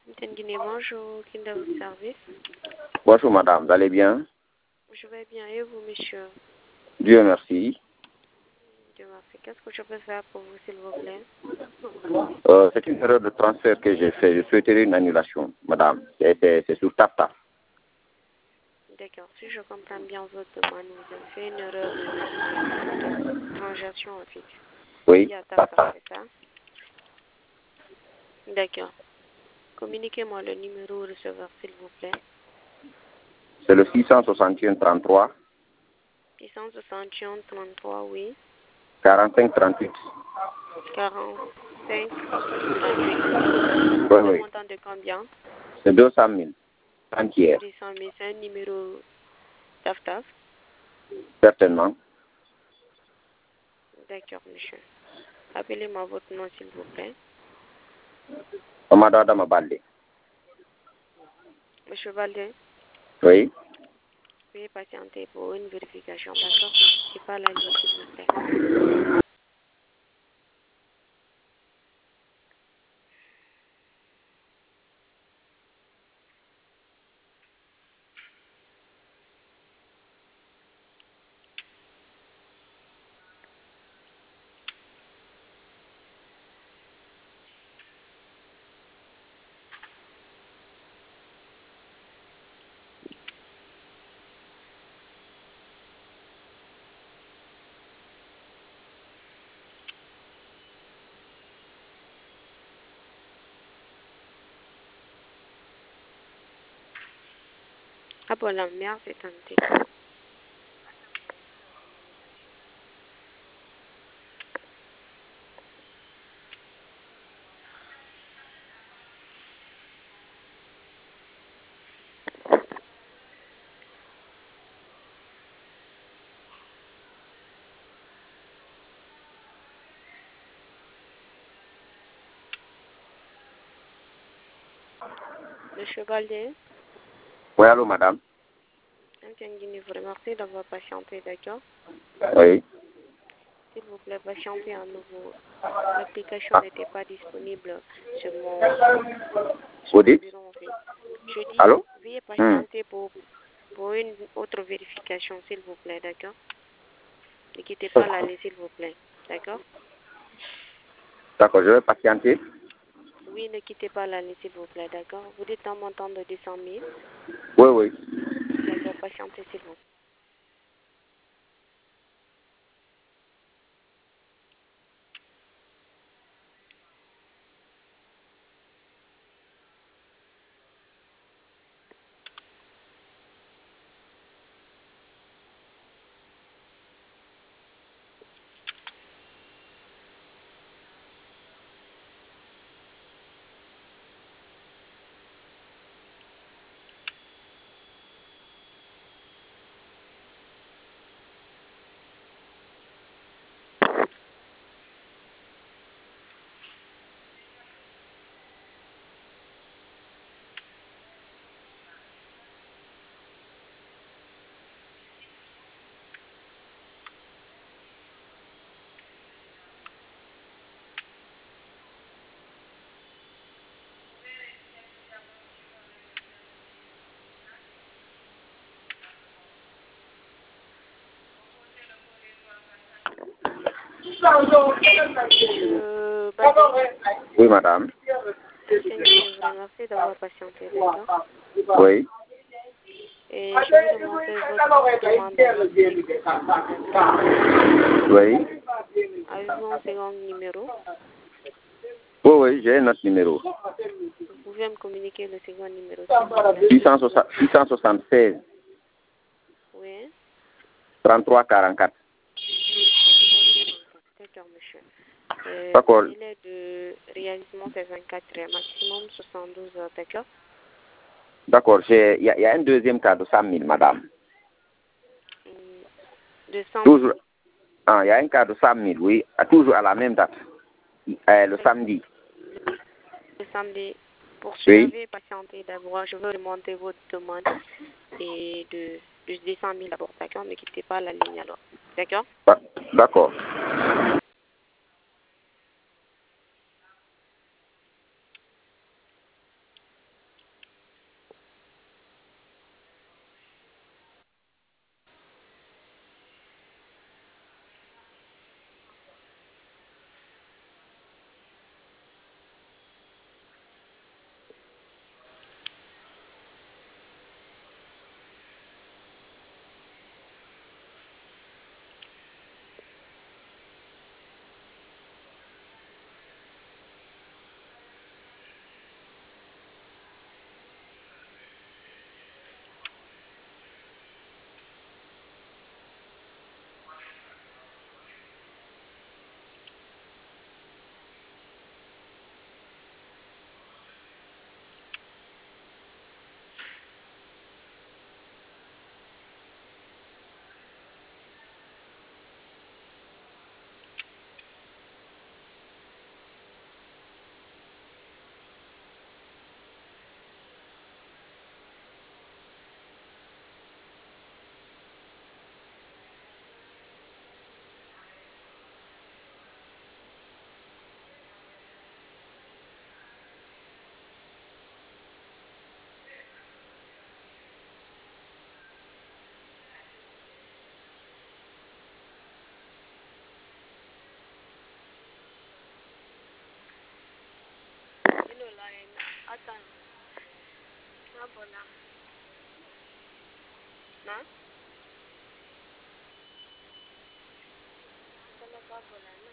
Guinée, bonjour, qui est de votre service? Bonjour madame, vous allez bien? Je vais bien, et vous, monsieur? Dieu merci. Dieu merci. Qu'est-ce que je peux faire pour vous, s'il vous plaît? C'est une erreur de transfert que j'ai fait. Je souhaiterais une annulation, madame. C'est sur TapTap. D'accord. Si je comprends bien votre demande, vous avez fait une erreur de transaction, en fait. Oui, Il y a TapTap. c'est ça? D'accord. Communiquez-moi le numéro receveur, s'il vous plaît. C'est le 661 33 661 33, oui. 45 38. 45 38. Oui, Le oui. montant de combien? C'est 200 000. Entière. 200 000, c'est un numéro TAF-TAF. Certainement. D'accord, monsieur. Appelez-moi votre nom, s'il vous plaît. Amadou Adama Baldé. Monsieur Valdé, Oui. veuillez patienter pour une vérification, d'accord? Ne quittez pas la ligne, s'il vous plaît. Ah bon, la merde, c'est tenté. Monsieur Valdé, Oui, allô madame? Guinée, vous remercie d'avoir patienté, d'accord? Oui. S'il vous plaît, patientez à nouveau. L'application n'était pas disponible sur mon Vous dites? bureau, en fait. Je dis, Allô? veuillez patienter pour une autre vérification, s'il vous plaît, d'accord? Ne quittez pas la ligne, s'il vous plaît, d'accord? D'accord, je vais patienter. Oui, ne quittez pas la ligne, s'il vous plaît, d'accord? Vous dites un montant de 200 000. Oui, oui. D'accord, patientez, s'il vous plaît. Monsieur Badé, Oui, madame. Guinée, vous remercie d'avoir patienté, d'accord? Oui. Et je vais remonter votre demande à notre équipe, d'accord? Oui. Avez-vous un second numéro? Oui, oui, j'ai un autre numéro. Vous pouvez me communiquer le second numéro, s'il vous plaît? 676 Oui. 33 44. D'accord, monsieur. D'accord. Le délai de réalisation, c'est 24 heures, maximum 72 heures, d'accord? D'accord, il y a un deuxième cas de 100 000, madame. 200 000. Toujours. Ah, il y a un cas de 100 000, oui, toujours à la même date, le samedi. Le samedi. Pour Oui. cela, veuillez patienter d'abord. Je veux remonter votre demande et de 200 000 d'abord, d'accord? Ne quittez pas la ligne alors, d'accord? D'accord. Attends. Ah, voilà. Non? Attends, pas voilà, non.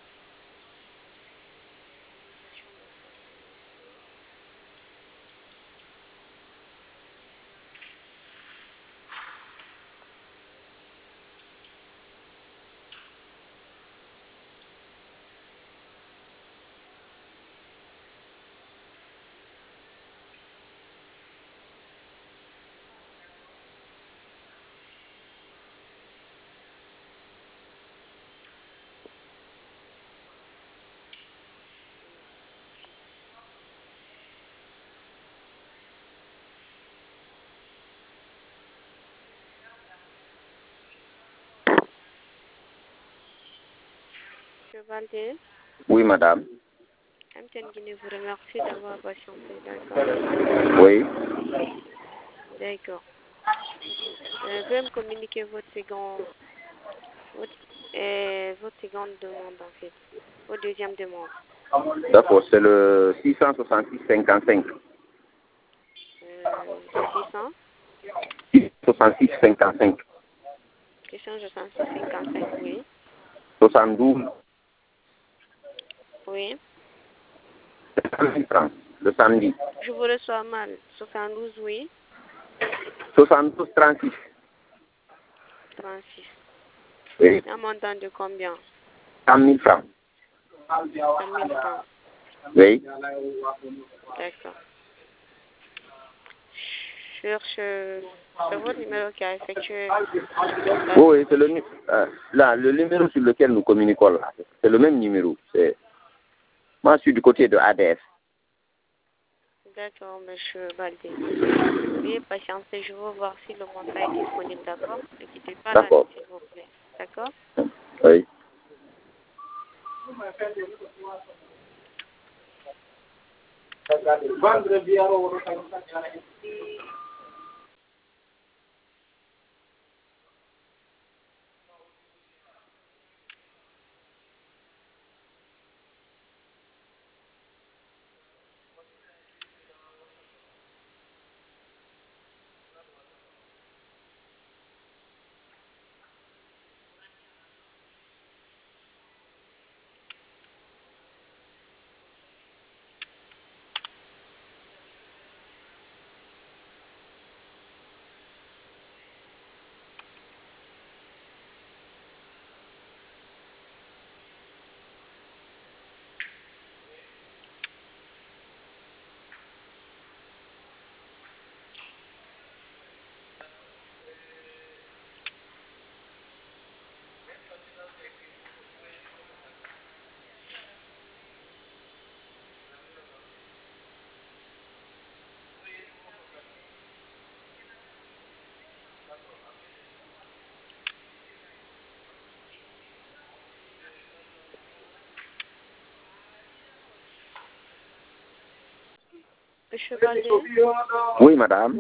Monsieur Baldé, Oui, madame. Amten Guinée vous remercie d'avoir patienté, d'accord? Oui. D'accord. Veuillez me communiquer votre seconde demande, en fait. Votre deuxième demande. D'accord, c'est le 666-55. Le 600, 666-55. 666, 55, oui. 72, Oui. 100 000 francs, le samedi. Je vous reçois mal. 72, oui. 72, 36. 36. Oui. Un montant de combien? 100 000 francs. 100 000 francs. Oui. D'accord. Sur votre numéro qui a effectué la Oui, c'est le numéro sur lequel nous communiquons là. C'est le même numéro. Moi, je suis du côté de ADF. D'accord, monsieur Baldé. Veuillez patienter, je vais voir si le montant est disponible, d'accord? Ne quittez pas la ligne, s'il vous plaît. D'accord? Oui. Monsieur Baldé? Oui, madame.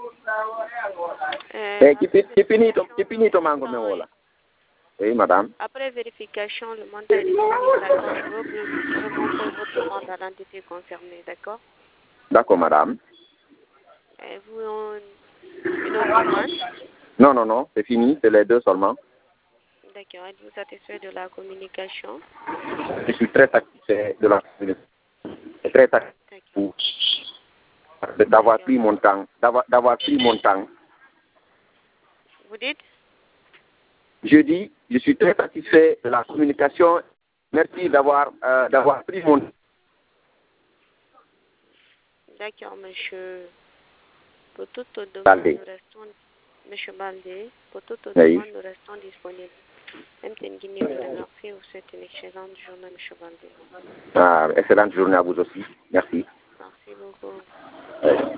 Oui, madame. Après vérification, le montant est disponible, d'accord? Je veux montrer votre demande à l'entité concernée, d'accord? D'accord, madame. Et vous, une autre demande? Non, c'est fini, c'est les deux seulement. D'accord. Êtes-vous satisfait de la communication? Je suis très satisfait de la communication. Très satisfait d'avoir pris mon temps, d'avoir pris mon temps. Vous dites? Je dis, je suis très satisfait de la communication. Merci d'avoir pris mon temps. D'accord, monsieur. Pour toute demande, Baldé. nous restons, monsieur Baldé, pour toute Oui. demande, nous restons disponibles. MTN Guinée vous remercie. Vous souhaite une excellente journée, monsieur Baldé. Excellente journée à vous aussi. Merci. Merci beaucoup. Oui.